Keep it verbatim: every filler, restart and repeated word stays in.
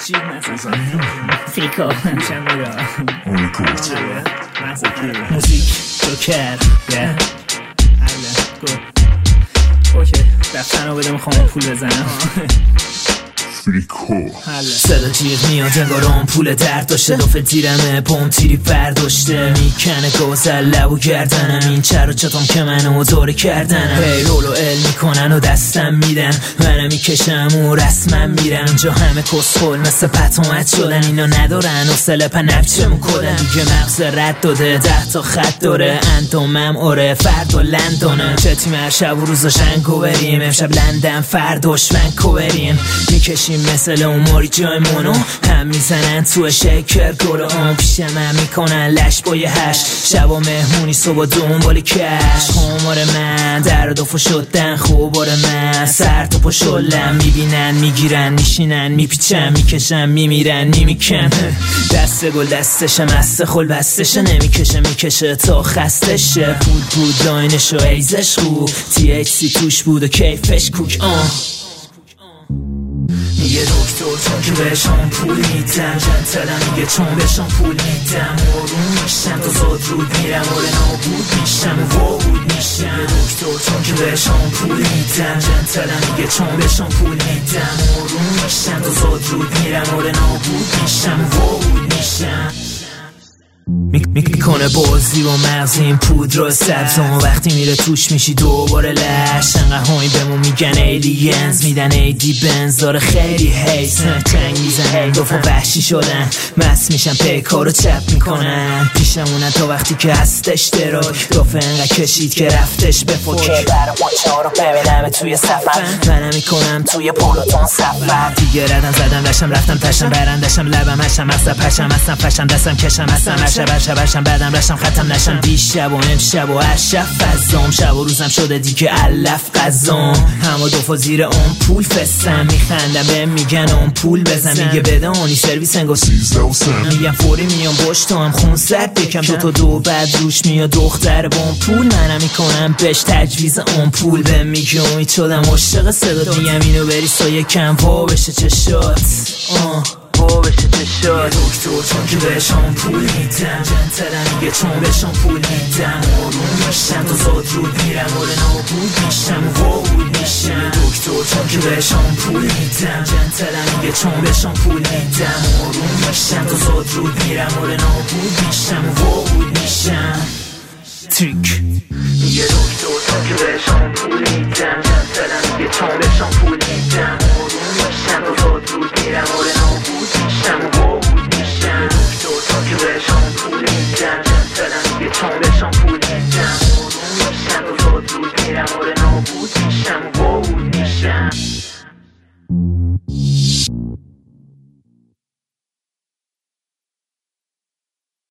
جیب نزن فریکا همشم میرا موزیک جوکر یه حالا گو اوکی دفتر رو بده میخوام پول بزنم صدا جیغ میاد انگار آمپول درد داشته لفه دیرمه پام تیری برداشته میکنه گازل لب و گردنم این چرا چطام که منو داره کردنم هی رول و ال میکنن و دستم میدن منم میکشم و رسمم میرم جا همه کسخل مثل پتومت شدن اینا ندارن و سلپ نبچه مکدن دیگه مغز رد داده ده تا خط داره اندامم آره فرد و لندانم چه تیم هر شب و روزا شنگو بریم امشب لندن فرداش منکو بریم میکشیم مثل اون ماری جای مونو هم میزنن تو شکر گل آن پیشم هم میکنن لش با یه هش شبا مهمونی صبح دنبال کش خمار من در دفع شدن خوبار من سر تو پا شلم میبینن میگیرن میشینن میپیچن میکشن میمیرن نیمیکن دست گل دستشه مست خل بستشه نمیکشه میکشه تا خستشه بود بود لاینش و ایزش خوب تی اچ سی توش بود و کیفش کوک آن میگه دکتر چون که بهشان پول میدم جنتلم میگه چون بهشان پول میدم آروم میشم تا زاد رود میرم آره نابود میشم و وابود میشم دکتر چون که بهشان پول میدم جنتلم میگه چون بهشان پول میدم آروم میشم تا زاد رود میرم آره نابود میشم و وابود میشم میکنه بازی و مغز این پودر سبزم وقتی میره توش میشی دوباره لش انقه هایی بهمون میگن ایلینز میدن ایدی بنز داره خیلی هیس چنگ میزن دو فا وحشی شدن مست میشن پیکارو چپ میکنن پیشمونن تا وقتی که هستش دراک دافه انقه کشید که رفتش به فوکه برا ماچه ها رو ببینم توی سفر منم میکنم توی پولوتون سفر دیگه ردم زدم لشم رفتم تشم برندشم لبم هشم اصلا پشم اصلا پشم دستم کشم اصلا شب شبشم بعدم رشم ختم نشم دیشب و امشب و اشف فزام شب و روزم شده دیگه علف قزام همه دو فا زیر آن پول فستم میخندم به میگن آن پول بزن میگه بده آنی سرویس انگار سیزده و سم میگم فوری میام باش تا هم خون زد بکم دو تا دو بعد روش میاد دختر با پول منم میکنم بهش تجویز آن پول به میگه امید شدم عاشق صدا میگم اینو بری سایه کم وا بشه چشات آه با بشه چشات دکتر چون که بهشان پول میدم جنتلم میگه چون بهشان پول میدم آروم میشم تا زاد رود میرم آره نابود میشم و وابود میشم دکتر چون که بهشان پول میدم جنتلم میگه چون بهشان پول میدم آروم میشم تا زاد رود میرم آره نابود میشم و وابود میشم تریک میگه دکتر چون که بهشان پول میدم جنتلم میگه چون بهشان پول